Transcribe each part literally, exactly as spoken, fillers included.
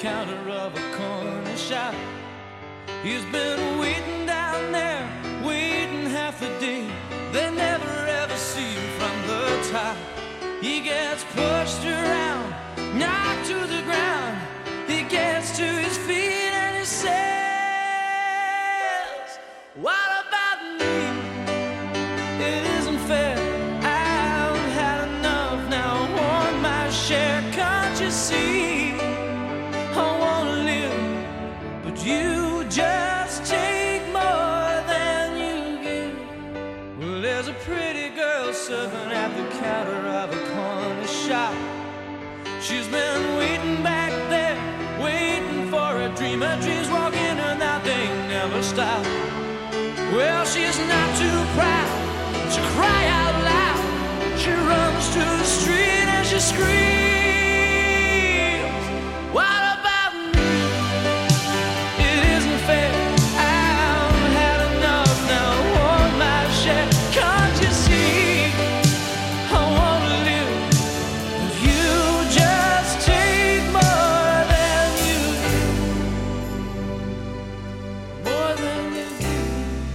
counter of a corner shop. He's been waiting down there, waiting half the day. They never ever see him from the top. He gets pushed around, knocked to the ground. He gets to his feet and he says, what about me? It isn't fair. I've had enough now. I want my share. Can't you see? I want to live, but you just take more than you give. Well, there's a pretty girl serving at the counter of a corner shop. She's been waiting back there, waiting for a dream. Her dreams walk in and out, they never stop. Well, she's not too proud to cry out loud. She runs to the street and she screams, what about me? It isn't fair. I've had enough now. I want my share. Can't you see? I want to live, but you just take more than you give. More than you give.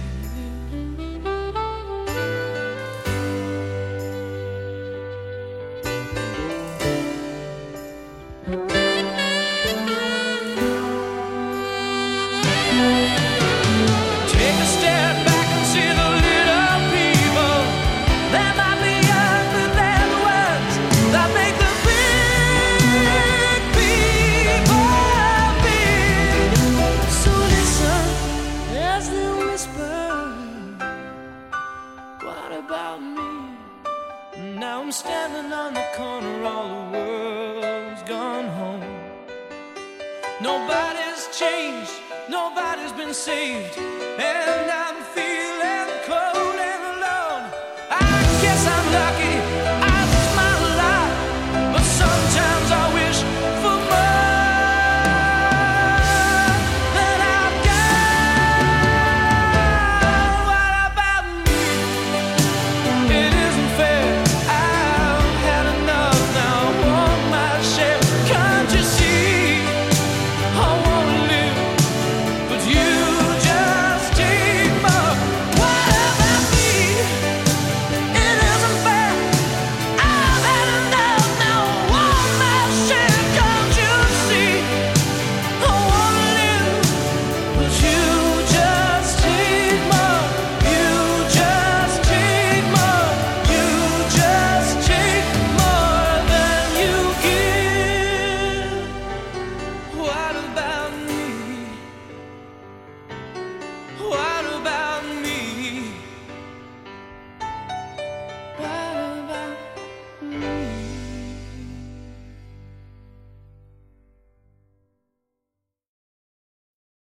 Take a step back and see the little people. They might be young, but they're the ones that make the big people big. So listen as they whisper, what about me? Now I'm standing on the corner, all the world's gone home. Nobody's changed, nobody's been saved, and I'm feeling